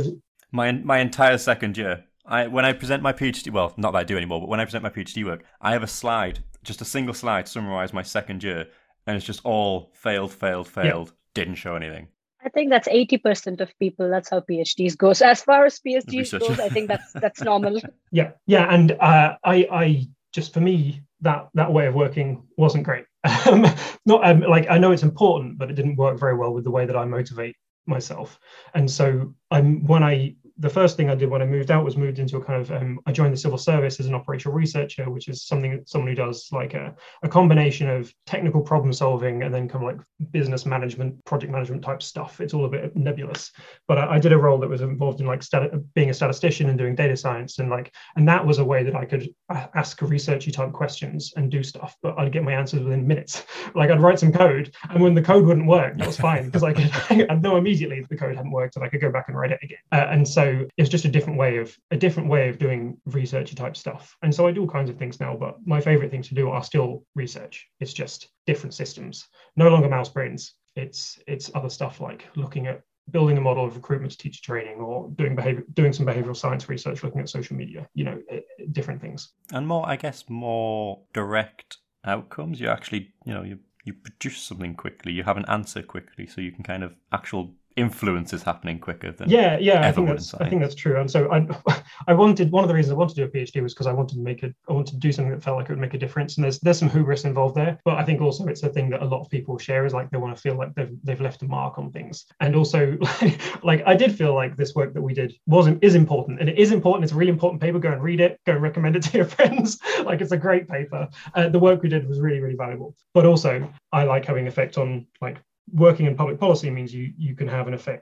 My entire second year, when I present my PhD, well, not that I do anymore, but when I present my PhD work, I have a slide, just a single slide to summarize my second year, and it's just all failed, didn't show anything. I think that's 80% of people. That's how PhDs goes. As far as PhDs goes, I think that's normal. Yeah, and I just, for me, that way of working wasn't great. Like I know it's important, but it didn't work very well with the way that I motivate myself. And so the first thing I did when I moved out was moved into a kind of, I joined the civil service as an operational researcher, which is someone who does like a combination of technical problem solving and then kind of like business management, project management type stuff. It's all a bit nebulous, but I did a role that was involved in like being a statistician and doing data science, and that was a way that I could ask researchy type questions and do stuff, but I'd get my answers within minutes. Like I'd write some code, and when the code wouldn't work, that was fine because I'd know immediately that the code hadn't worked and I could go back and write it again. And so it's just a different way of doing researchy type stuff. And so I do all kinds of things now, but my favorite things to do are still research. It's just different systems, no longer mouse brains. It's other stuff like looking at building a model of recruitment to teacher training, or doing some behavioral science research, looking at social media, different things. And more direct outcomes. You actually, you produce something quickly, you have an answer quickly, so you can kind of actual influence is happening quicker than I think that's true. And so I wanted, one of the reasons I wanted to do a PhD was because I wanted to do something that felt like it would make a difference. And there's some hubris involved there, but I think also it's a thing that a lot of people share, is like they want to feel like they've left a mark on things. And also like I did feel like this work that we did is important, and it is important. It's a really important paper. Go and read it, go and recommend it to your friends. Like it's a great paper. The work we did was really, really valuable, but also I like having effect on, like, working in public policy means you can have an effect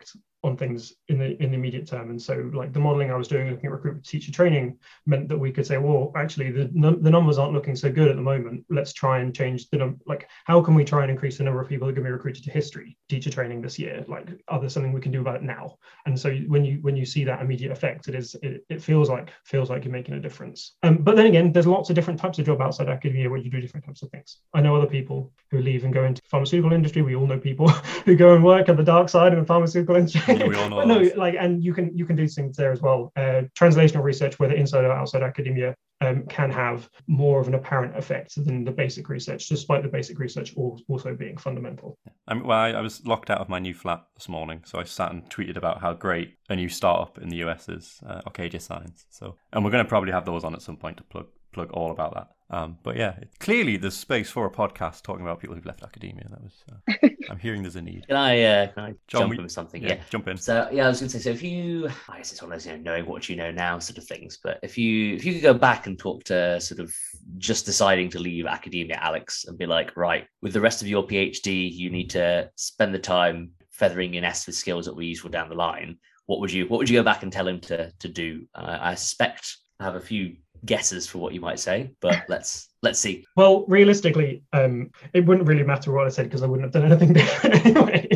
on things in the immediate term. And so like the modeling I was doing looking at recruitment teacher training meant that we could say, well, actually the numbers aren't looking so good at the moment. Let's try and change the number. Like, how can we try and increase the number of people who are going to be recruited to history teacher training this year? Like, are there something we can do about it now? And so when you see that immediate effect, it feels like you're making a difference. But then again, there's lots of different types of job outside academia where you do different types of things. I know other people who leave and go into the pharmaceutical industry. We all know people who go and work at the dark side of the pharmaceutical industry. Yeah, we all know. No, like, and you can do things there as well. Translational research, whether inside or outside academia, can have more of an apparent effect than the basic research, despite the basic research also being fundamental. I was locked out of my new flat this morning, so I sat and tweeted about how great a new startup in the US is, Arcadia Science. And we're going to probably have those on at some point to plug all about that. But yeah, clearly there's space for a podcast talking about people who've left academia. That was I'm hearing there's a need. Can I jump in with something? Yeah, jump in. So yeah, I was going to say, so if you, I guess it's one of those, knowing what you know now sort of things, but if you could go back and talk to sort of just deciding to leave academia, Alex, and be like, right, with the rest of your PhD, you need to spend the time feathering in with skills that were useful down the line. What would you go back and tell him to do? I suspect I have a few guesses for what you might say, but let's see. Well, realistically, it wouldn't really matter what I said because I wouldn't have done anything different anyway.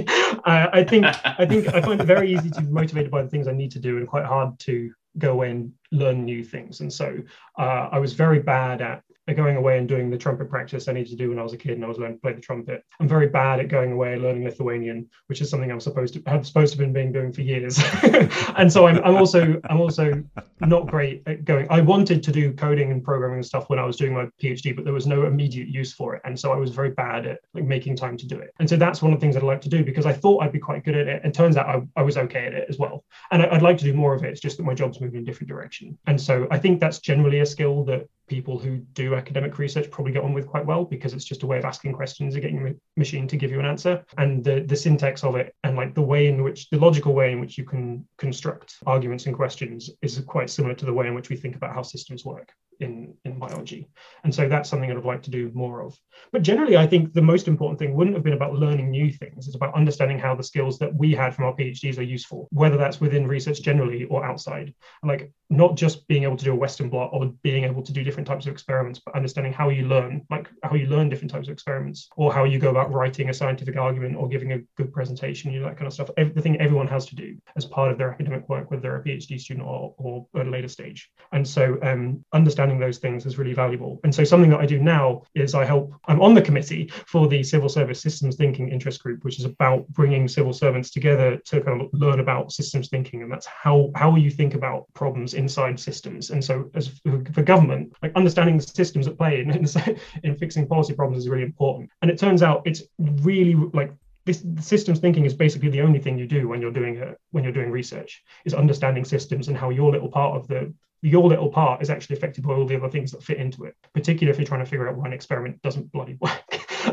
I think I find it very easy to be motivated by the things I need to do and quite hard to go away and learn new things. And so I was very bad at going away and doing the trumpet practice I needed to do when I was a kid and I was learning to play the trumpet. I'm very bad at going away and learning Lithuanian, which is something I'm supposed to have been doing for years. And so I'm also not great at going. I wanted to do coding and programming and stuff when I was doing my PhD, but there was no immediate use for it. And so I was very bad at like making time to do it. And so that's one of the things I'd like to do because I thought I'd be quite good at it. And turns out I was okay at it as well. And I'd like to do more of it. It's just that my job's moving in a different direction. And so I think that's generally a skill that people who do academic research probably get on with quite well because it's just a way of asking questions and getting a machine to give you an answer. And the syntax of it and like the logical way in which you can construct arguments and questions is quite similar to the way in which we think about how systems work in biology. And so that's something I'd like to do more of. But generally, I think the most important thing wouldn't have been about learning new things. It's about understanding how the skills that we had from our PhDs are useful, whether that's within research generally or outside. Like not just being able to do a Western blot or being able to do different types of experiments, but understanding how you learn, like how you learn different types of experiments or how you go about writing a scientific argument or giving a good presentation, that kind of stuff. Everything everyone has to do as part of their academic work, whether they're a PhD student or at a later stage. And so understanding those things is really valuable. And so something that I do now is I'm on the committee for the Civil Service Systems Thinking Interest Group, which is about bringing civil servants together to kind of learn about systems thinking. And that's how you think about problems inside systems. And so as for government, like understanding the systems at play in fixing policy problems is really important. And it turns out it's really like this systems thinking is basically the only thing you do when you're doing research is understanding systems and how your little part is actually affected by all the other things that fit into it, particularly if you're trying to figure out why an experiment doesn't bloody work.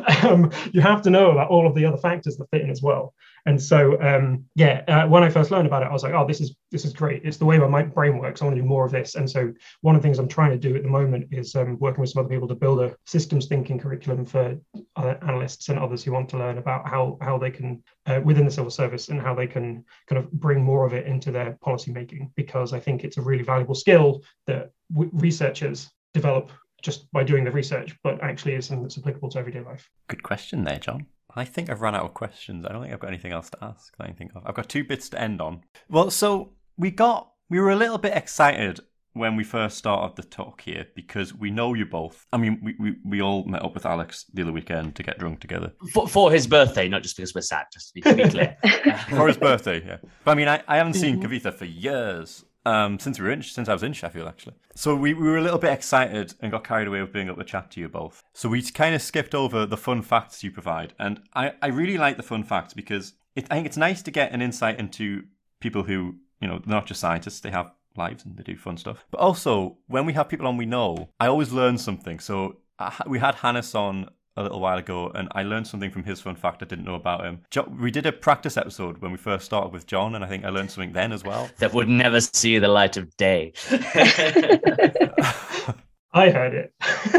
You have to know about all of the other factors that fit in as well. And so, when I first learned about it, I was like, oh, this is great. It's the way my brain works. I want to do more of this. And so one of the things I'm trying to do at the moment is working with some other people to build a systems thinking curriculum for other analysts and others who want to learn about how they can, within the civil service, and how they can kind of bring more of it into their policy making, because I think it's a really valuable skill that researchers develop just by doing the research, but actually is something that's applicable to everyday life. Good question there, John. I think I've run out of questions. I don't think I've got anything else to ask. I've got 2 bits to end on. Well, so we were a little bit excited when we first started the talk here because we know you both. I mean, we all met up with Alex the other weekend to get drunk together. For his birthday, not just because we're sad, just to be clear. For his birthday, yeah. But I mean, I haven't seen Kavitha for years. Since I was in Sheffield, actually. So we were a little bit excited and got carried away with being able to chat to you both. So we kind of skipped over the fun facts you provide. And I really like the fun facts because I think it's nice to get an insight into people who, they're not just scientists, they have lives and they do fun stuff. But also, when we have people on we know, I always learn something. So we had Hannes on a little while ago, and I learned something from his fun fact I didn't know about him. We did a practice episode when we first started with John, and I think I learned something then as well. That would never see the light of day. I heard it.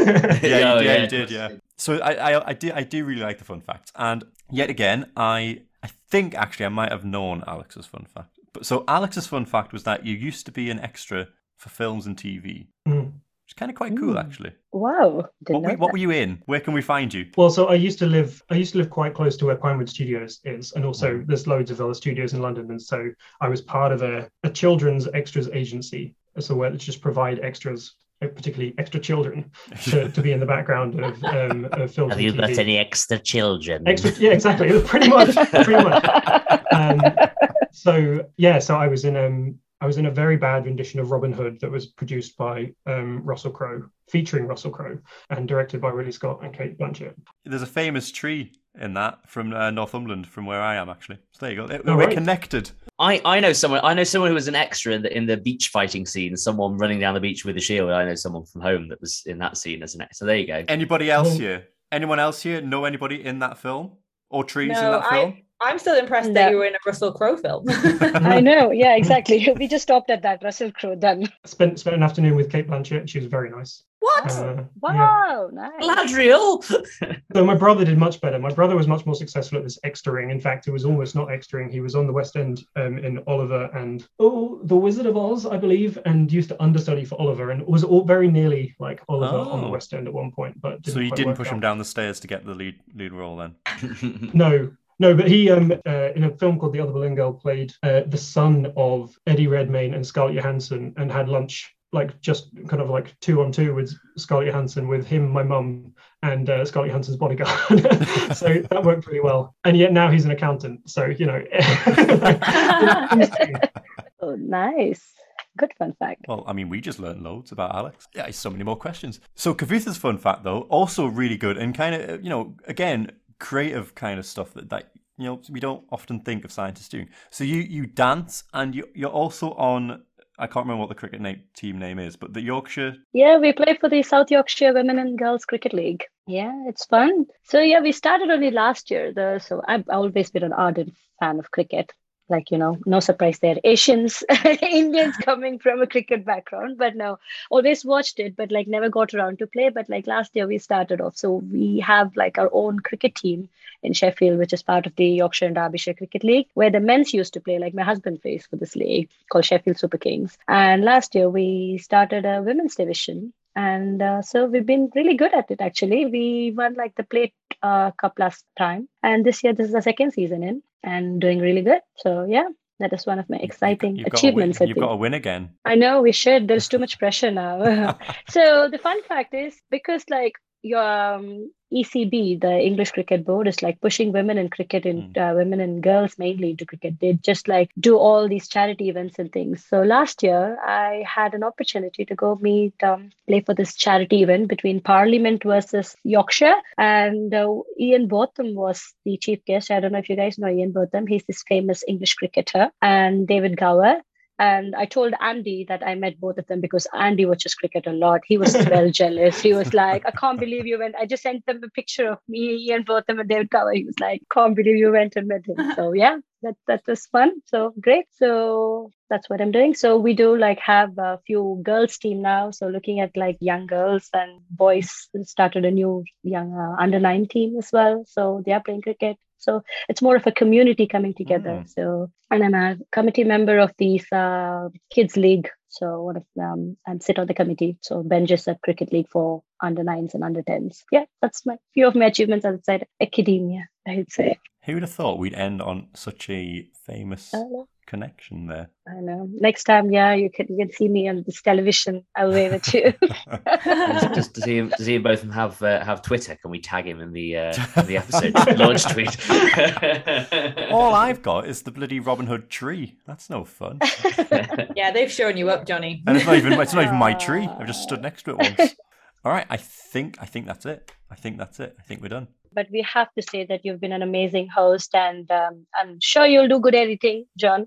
You did. So I do really like the fun facts. And yet again, I I think actually I might have known Alex's fun fact. But so Alex's fun fact was that you used to be an extra for films and TV. It's kind of quite cool, actually. Wow! What were you in? Where can we find you? Well, so I used to live quite close to where Pinewood Studios is, and also there's loads of other studios in London. And so I was part of a children's extras agency, so where they just provide extras, particularly extra children, to be in the background of films. Have you and TV. got any extra children? Yeah, exactly. Pretty much. So I was in a very bad rendition of Robin Hood that was produced by Russell Crowe, featuring Russell Crowe, and directed by Ridley Scott and Cate Blanchett. There's a famous tree in that from Northumberland, from where I am, actually. So there you go. We're connected. I know someone. I know someone who was an extra in the beach fighting scene. Someone running down the beach with a shield. I know someone from home that was in that scene as an extra. So there you go. Anybody else here? Anyone else here know anybody in that film or trees in that film? I'm still impressed that you were in a Russell Crowe film. I know. Yeah, exactly. We just stopped at that. Russell Crowe, done. Spent an afternoon with Cate Blanchett. She was very nice. What? Wow, nice. Galadriel. So my brother did much better. My brother was much more successful at this extraing. In fact, it was almost not extraing. He was on the West End in Oliver and The Wizard of Oz, I believe, and used to understudy for Oliver, and was all very nearly like Oliver on the West End at one point. But so you didn't push him down the stairs to get the lead role then? No, but he, in a film called The Other Boleyn Girl, played the son of Eddie Redmayne and Scarlett Johansson, and had lunch, like just kind of like 2-on-2 with Scarlett Johansson, with him, my mum, and Scarlett Johansson's bodyguard. So that worked pretty well. And yet now he's an accountant. So, you know. Oh, nice. Good fun fact. Well, I mean, we just learned loads about Alex. Yeah, so many more questions. So Kavitha's fun fact, though, also really good and kind of, again, creative kind of stuff that we don't often think of scientists doing. So you dance, and you're also on, I can't remember what the cricket team name is, but the Yorkshire. Yeah, we play for the South Yorkshire Women and Girls Cricket League. Yeah, it's fun. So yeah, we started only last year though. So I've always been an ardent fan of cricket. Like, no surprise there. Asians, Indians coming from a cricket background, but no, always watched it, but like never got around to play. But like last year we started off. So we have like our own cricket team in Sheffield, which is part of the Yorkshire and Derbyshire Cricket League, where the men's used to play. Like my husband plays for this league called Sheffield Super Kings. And last year we started a women's division. And so we've been really good at it, actually. We won like the Plate Cup last time. And this year, this is the second season in, and doing really good. So yeah, that is one of my exciting achievements. You've got to win again. I know, we should. There's too much pressure now. So the fun fact is, because like your ECB, the English Cricket Board, is like pushing women in cricket and women and girls mainly into cricket. They just like do all these charity events and things. So last year I had an opportunity to go play for this charity event between Parliament versus Yorkshire, and Ian Botham was the chief guest. I don't know if you guys know Ian Botham. He's this famous English cricketer, and David Gower. And I told Andy that I met both of them because Andy watches cricket a lot. He was well jealous. He was like, I can't believe you went. I just sent them a picture of me and both of them and David Gower. He was like, can't believe you went and met him. So yeah, that was fun. So great. So that's what I'm doing. So we do like have a few girls team now. So looking at like young girls and boys, started a new young under-9 team as well. So they are playing cricket. So it's more of a community coming together. So, and I'm a committee member of these kids league. So one of them, I sit on the committee. So benches at cricket league for under-9s and under-10s. Yeah, that's few of my achievements outside academia, I would say. Who would have thought we'd end on such a famous connection there? I know. Next time, yeah, you can see me on this television. I'll wave at you. Just to see him both have Twitter. Can we tag him in the episode launch tweet? All I've got is the bloody Robin Hood tree. That's no fun. Yeah, they've shown you up, Johnny. And it's not even my tree. I've just stood next to it once. All right, I think that's it. I think we're done. But we have to say that you've been an amazing host, and I'm sure you'll do good editing, John.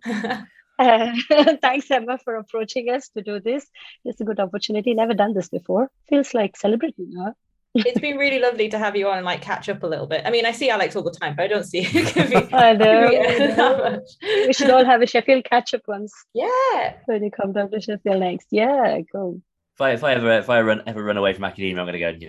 Thanks, Emma, for approaching us to do this. It's a good opportunity. Never done this before. Feels like celebrating, huh? It's been really lovely to have you on and like catch up a little bit. I mean, I see Alex all the time, but I don't see you. I know. We should all have a Sheffield catch up once. Yeah. When you come down to Sheffield next. Yeah, cool. If I ever run away from academia, I'm going to go,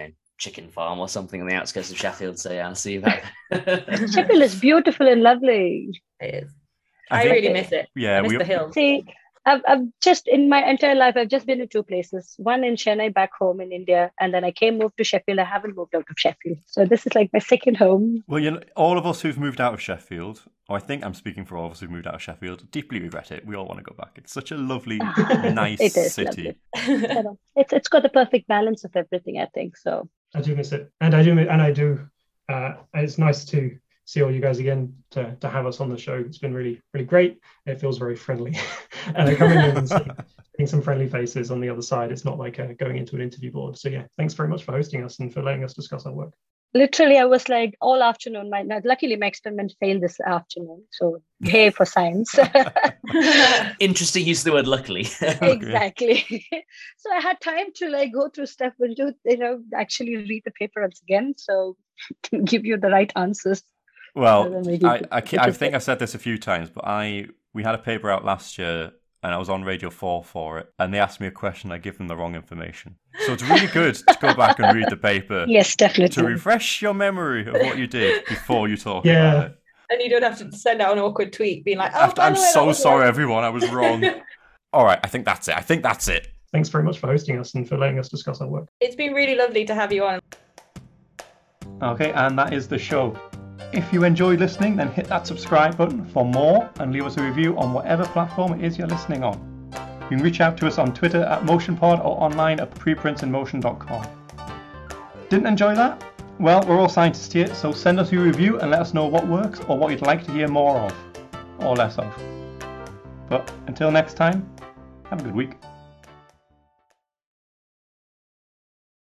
chicken farm or something on the outskirts of Sheffield. So yeah, I'll see you back. Sheffield is beautiful and lovely. It is. I really miss it. Yeah, I miss the hills. See, I've just, in my entire life, I've just been to 2 places. One in Chennai, back home in India, and then I moved to Sheffield. I haven't moved out of Sheffield. So this is like my second home. Well, you know, all of us who've moved out of Sheffield, or I think I'm speaking for all of us who've moved out of Sheffield, deeply regret it. We all want to go back. It's such a lovely, nice city. It's got the perfect balance of everything, I think. So I do miss it. And I do. It's nice to see all you guys again, to have us on the show. It's been really, really great. It feels very friendly. Coming in and seeing some friendly faces on the other side. It's not like going into an interview board. So yeah, thanks very much for hosting us and for letting us discuss our work. Literally, I was like all afternoon. Luckily, my experiment failed this afternoon. So yay for science. Interesting use of the word luckily. Exactly. So I had time to like go through stuff and do, actually read the paper once again. So give you the right answers. Well, I think I've said this a few times, but we had a paper out last year and I was on Radio 4 for it, and they asked me a question, I give them the wrong information. So it's really good to go back and read the paper. Yes, definitely. To refresh your memory of what you did before you talk about it. And you don't have to send out an awkward tweet being like, I'm so sorry, everyone, I was wrong. All right, I think that's it. Thanks very much for hosting us and for letting us discuss our work. It's been really lovely to have you on. Okay, and that is the show. If you enjoyed listening, then hit that subscribe button for more and leave us a review on whatever platform it is you're listening on. You can reach out to us on Twitter at MotionPod or online at preprintsandmotion.com. Didn't enjoy that? Well, we're all scientists here, so send us your review and let us know what works or what you'd like to hear more of, or less of. But until next time, have a good week.